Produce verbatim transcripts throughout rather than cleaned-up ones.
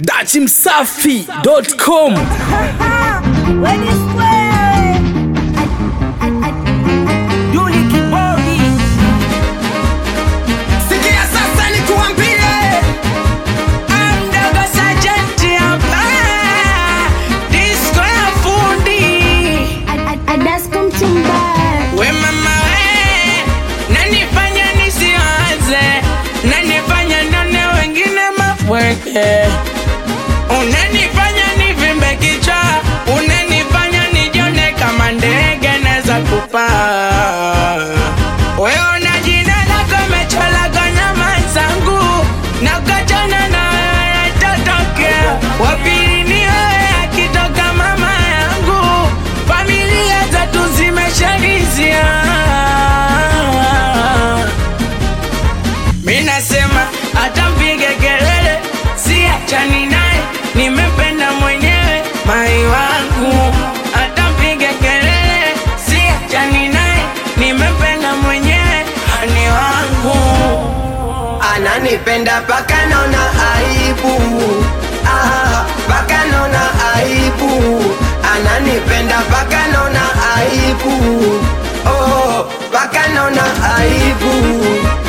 Dachi Msafi dot com. Sikia sasa nikuambie, amdogo sajenti hapa, disco ya fundi. Adasko mchumba. We mama we, nanifanya nisiwaze, nanifanya none wengine mapweke, unanifanya nivimbe kichwa, unanifanya nijone kama ndege naweza kupaa. Wewe una jina lako mechola kwa nyama zangu, na ukachana na wewe itatokea. Wapili ni wewe akitoka mama yangu, familia zetu zimesharizia. Mimi nasema hata mpige kelele siachani naye, nimependa mwenyewe mai wangu. Hata mpige kelele siachani naye, nimependa mwenyewe hani wangu. Ananipenda paka naona aibu, ah, paka naona aibu. Ananipenda paka naona aibu, oh, paka naona aibu.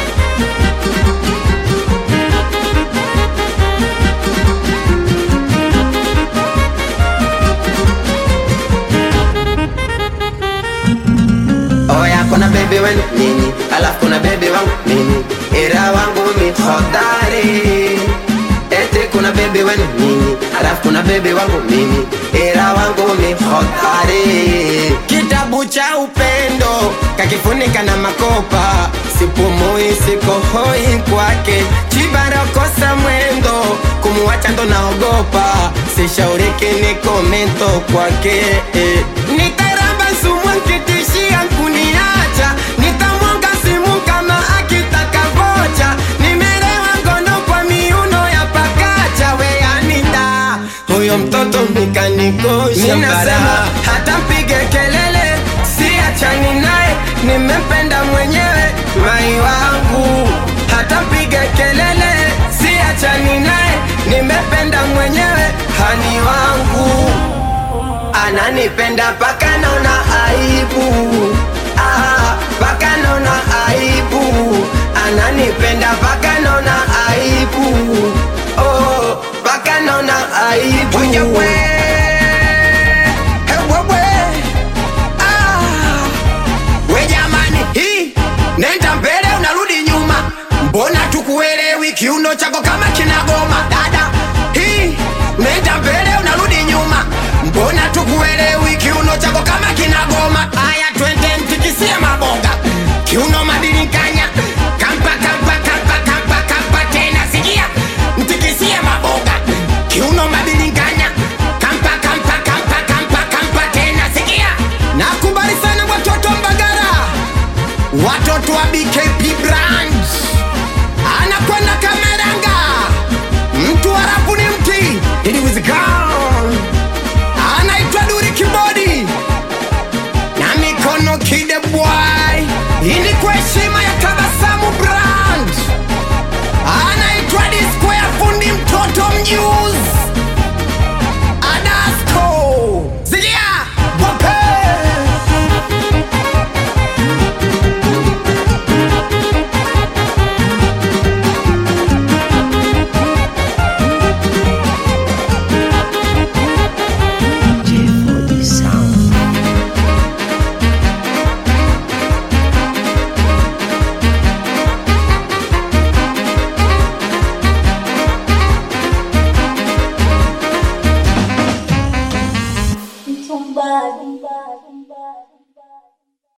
Oya kuna baby wenu nini, alafu kuna baby wangu mimi, ira wangu mi hodari. Eti kuna baby wenu nini, alafu kuna baby wangu mimi, ira wangu mi hodari. Kitabu cha upendo kakifunika na makopa, sipumui sikohoi kwake, chibarokosa mwendo, kumuacha ndo naogopa, sishauriki ni komento kwake. Nitaramba sumu nkitishia kuniacha, nitamwanga simu kama akitaka vocha, nimerewa ngono kwa miuno ya pakacha. We Anita, huyo mtoto mikanikosha mbara. Hata mpige kelele siachani naye, nimependa mwenyewe mai wangu. Hata mpige kelele siachani naye, nimependa mwenyewe hani wangu. Ananipenda paka naona aibu, ah, paka naona aibu. Ananipenda paka naona aibu, oh, paka naona aibu. Wewe we, wewe ah, We jamani, hii nenda mbele unarudi nyuma, mbona tukuelewi? Kiuno chako kama kinagoma. Dada, hii nenda mbele unarudi nyuma, mbona tukuelewi? Kiuno chako kama kinagoma. Aya twende mtikisie mabonga, kiuno mabilinganya, kampa kampa kampa kampa kampa tena. Sikia, mtikisie mabonga, kiuno mabilinganya, kampa kampa kampa kampa kampa tena. Sikia, nakubali sana watoto Mbagara, watoto wa B K